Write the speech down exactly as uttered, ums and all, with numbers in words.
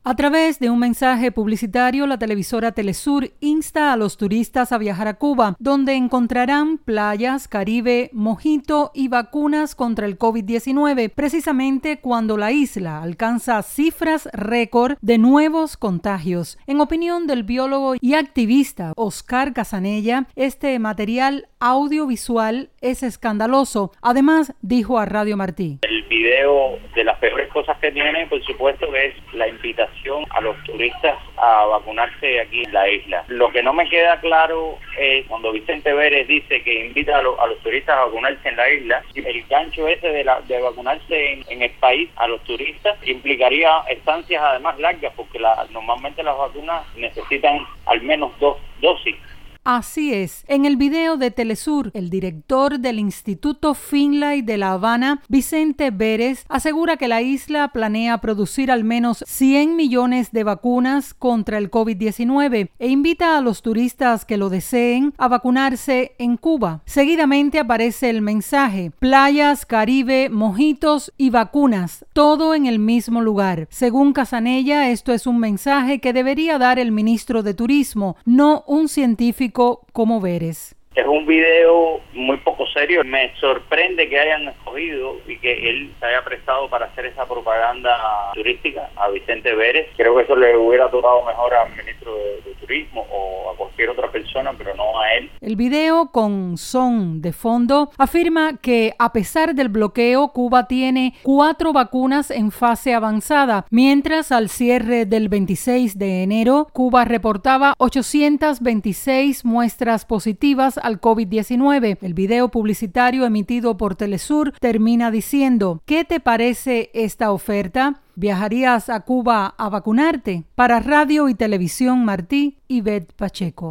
A través de un mensaje publicitario, la televisora Telesur insta a los turistas a viajar a Cuba, donde encontrarán playas, Caribe, mojito y vacunas contra el COVID diecinueve, precisamente cuando la isla alcanza cifras récord de nuevos contagios. En opinión del biólogo y activista Oscar Casanella, este material audiovisual es escandaloso. Además, dijo a Radio Martí: el video de las peores cosas que tiene, por supuesto, que es la invitación a los turistas a vacunarse aquí en la isla. Lo que no me queda claro es cuando Vicente Vélez dice que invita a, lo, a los turistas a vacunarse en la isla, el gancho ese de, la, de vacunarse en, en el país a los turistas implicaría estancias además largas, porque la, normalmente las vacunas necesitan al menos dos dosis. Así es. En el video de Telesur, el director del Instituto Finlay de La Habana, Vicente Vélez, asegura que la isla planea producir al menos cien millones de vacunas contra el COVID diecinueve e invita a los turistas que lo deseen a vacunarse en Cuba. Seguidamente aparece el mensaje: playas, Caribe, mojitos y vacunas, todo en el mismo lugar. Según Casanella, esto es un mensaje que debería dar el ministro de Turismo, no un científico como Vélez. Es un video muy poco serio. Me sorprende que hayan escogido y que él se haya prestado para hacer esa propaganda turística a Vicente Vélez. Creo que eso le hubiera tocado mejor al ministro de, de Turismo o a cualquier otra persona, pero no a él. El video, con son de fondo, afirma que a pesar del bloqueo, Cuba tiene cuatro vacunas en fase avanzada, mientras al cierre del veintiséis de enero, Cuba reportaba ochocientas veintiséis muestras positivas al COVID diecinueve. El video publicitario emitido por Telesur termina diciendo: ¿qué te parece esta oferta? ¿Viajarías a Cuba a vacunarte? Para Radio y Televisión Martí, Ivette Pacheco.